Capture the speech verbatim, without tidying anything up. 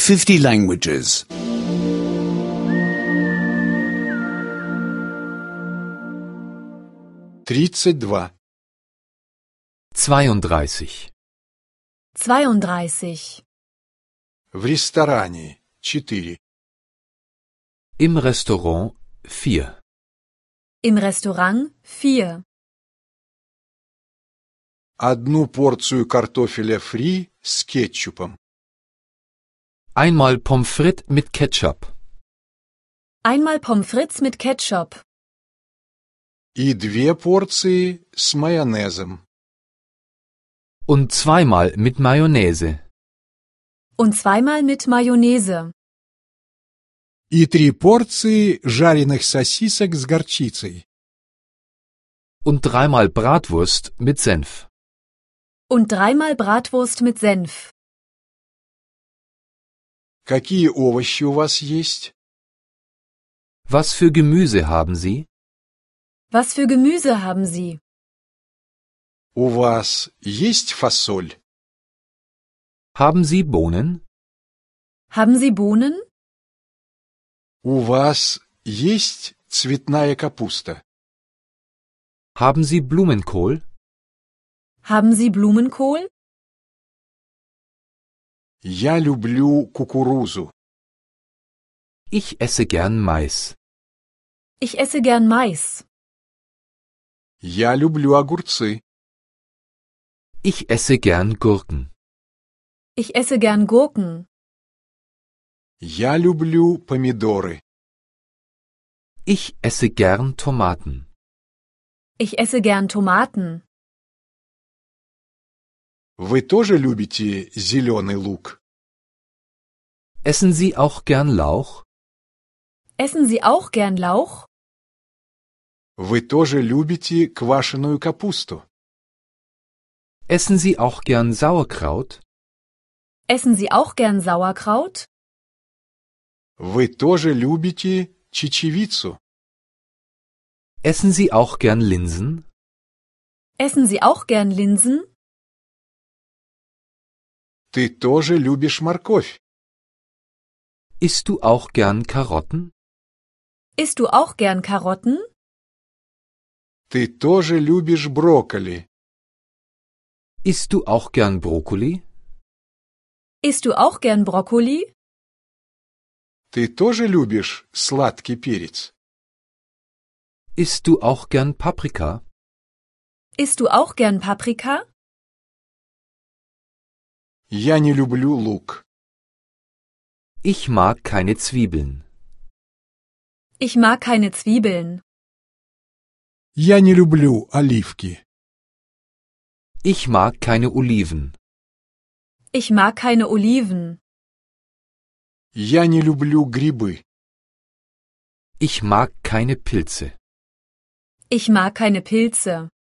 fifty languages. тридцать два. zweiunddreißig. zweiunddreißig. В ресторане четыре. Im Restaurant vier. Im Restaurant vier. Одну порцию картофеля фри с кетчупом. Einmal Pommes frites mit Ketchup. Einmal Pommes frites mit Ketchup. И две порции с майонезом. Und zweimal mit Mayonnaise. Und zweimal mit Mayonnaise. И три порции жареных сосисок с горчицей. Und dreimal Bratwurst mit Senf. Und dreimal Bratwurst mit Senf. Какие овощи у вас есть? Was für Gemüse haben Sie? Was für Gemüse haben Sie? У вас есть фасоль? Haben Sie Bohnen? Haben Sie Bohnen? У вас есть цветная капуста? Haben Sie Blumenkohl? Haben Sie Blumenkohl? Я люблю кукурузу. Ich esse gern Mais. Ich esse gern Mais. Я люблю огурцы. Ich esse gern Gurken. Ich esse gern Gurken. Я люблю помидоры. Ich esse gern Tomaten. Ich esse gern Tomaten. Вы тоже любите зеленый лук? Essen Sie auch gern Lauch? Essen Sie auch gern Lauch? Вы тоже любите квашеную капусту? Essen Sie auch gern Sauerkraut? Essen Sie auch gern Sauerkraut? Вы тоже любите чечевицу? Essen Sie auch gern Linsen? Essen Sie auch gern Linsen? Ты тоже любишь морковь? Isst du auch gern Karotten? Isst du auch gern Karotten? Ты тоже любишь брокколи? Isst du auch gern Brokkoli? Isst du auch gern Brokkoli? Ты тоже любишь сладкий перец? Isst du auch gern Paprika? Isst du auch gern Paprika? Я не люблю лук. Ich mag keine Zwiebeln. Ich mag keine Zwiebeln. Я не люблю оливки. Ich mag keine Oliven. Ich mag keine Oliven. Я не люблю грибы. Ich mag keine Pilze. Ich mag keine Pilze.